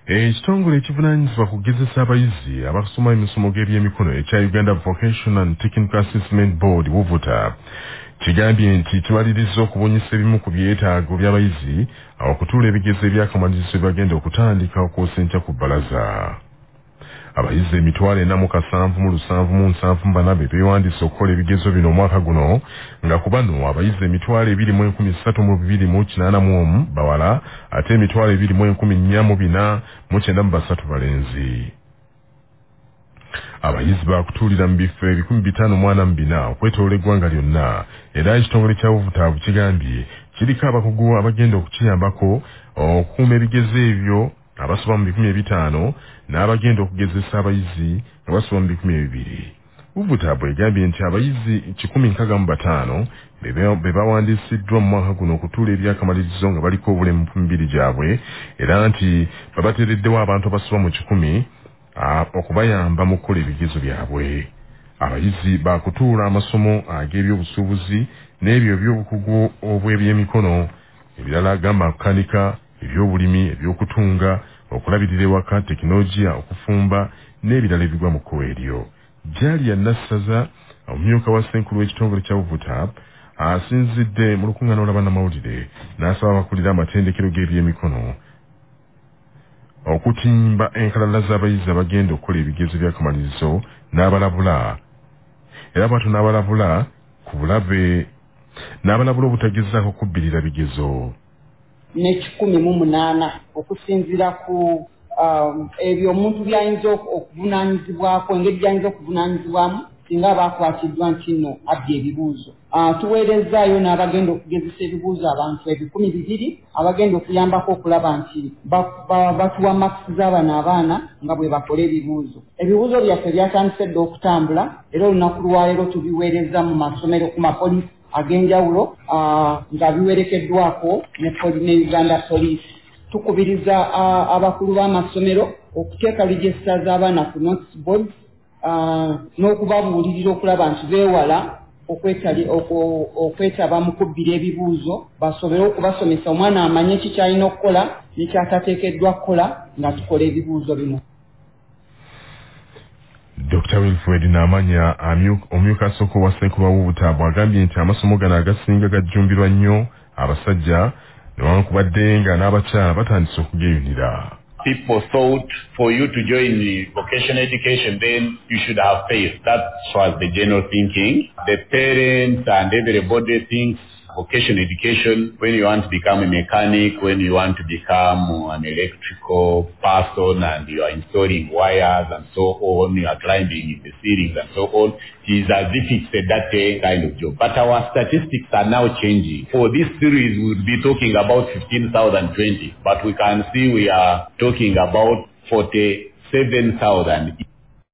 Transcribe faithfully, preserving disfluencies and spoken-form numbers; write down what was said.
Ekitongole ekivunaanyizibwa ku kugezesa abayizi abasoma emisomo gy'ebyemikono ekya Uganda Vocational and Technical Assessment Board WUVUTA kigambye nti kimaliriza okubunyisa ebimu ku byetaago by'abayizi okutuula ebigezo ebyakamalizo bagenda okutandika okwosenkya ku bbalaza. Abayizi emitwalo ena mu kasanvu mu lusanvu mu nsanvu mu bana be beewandiisa okukola ebigezo bino omwaka guno, nga ku bano abayizi emitwalo ebiri mu enkumi ssatu mu bibiri mu kinaana mu omu bawala ate emitwalo ebiri mu enkumi nnya mu bina mu kyenda mu basatu balenzi. Abayizi baakutuulira mu bifo ebikumi bitaano mu ana mu bina okwetooloola eggwanga lyonna, era ekitongole kya WUVUTA kigambye kiriko abakugu abagenda okukiyambako okukuuma ebigezo ebyo abasoma mu bikumi ebitaano n'abagenda okugezesa abayizi nga basoma mu bikumi ebibiri. WUVUTA bw'egambye nti abayizi kikumi nkaaga mu bataano be bawandiisiddwa mu mwaka guno okutuula ebyakamalirizo nga baliko obulemu ku mibiri gyabwe, era nti babateereddewo abantu abasoma mu kikumi okubayamba mu kukola ebigezo byabwe. Abayizi baakutuula amasomo ag'ebyobusuubuzi n'ebyo eby'obukugu obw'ebyemikono, ebirala agamba kukanika, ebyobulimi, ebyokutunga, okulabirira ewaka, tekinologiya, okufumba n'ebirala ebigwa mu kkubo eryo. Jalia Nassaza, omumyuka wa ssenkulu w'ekitongole kya WUVUTA, asinzidde mu lukuŋŋaana lw'abannamawulire n'asaba abakulira amatendekero g'ebyemikono okutimba enkalala z'abayizi abagenda okukola ebigezo by'akamalirizo n'abalabula, era bw'atyo n'abalabula ku bulabe n'abalabula obutagezaako kubbirira bigezo. N'ekikumi mu munaana okusinziira ku ebyo omuntu by'ayinza okuvunaanyizibwako, engeri gy'ayinza okuvunaanyizibwamu singa abaakwatiddwa nti nno abbye ebibuuzo. Tuweerezaayo n'abagenda okugezesa ebibuuzo abantu ebikumi bibiri abagenda okuyambako okulaba nti batuwa makisi z'abano abaana nga bwe bakola ebibuuzo. Ebibuuzo byaffe byatandise dda okutambula era olunaku lwaleero tubiweereza mu masomero ku mapoliisi ag'enjawulo nga biwerekeddwako ne Uganda Police. Tukubiriza abakulu b'amasomero okuteeka ligesta z'abaana ku notice boards n'okubabuulirira okulaba nti beewala okwetaba mu kubbira ebibuuzo, basobole okubasomesa omwana amanye ki kyalina okukola n'ekyatateekeddwa kukola nga tukola ebibuuzo bino. Doctor Wilfred Namanya, omumyuka asooka wa ssenkulu wa WUVUTA, bw'agambye nti amasomo gano agasinga gajjumbirwa nnyo abasajja newankubadde nga n'abakyala batandise okugeyunira. People thought for you to join the vocational education, then you should have faith. That was the general thinking. The parents and everybody thinks vocational education, when you want to become a mechanic, when you want to become an electrical person and you are installing wires and so on, you are climbing in the ceilings and so on, it is as if it's a dirty kind of job. But our statistics are now changing. For this series, we will be talking about fifteen thousand twenty, but we can see we are talking about forty-seven thousand.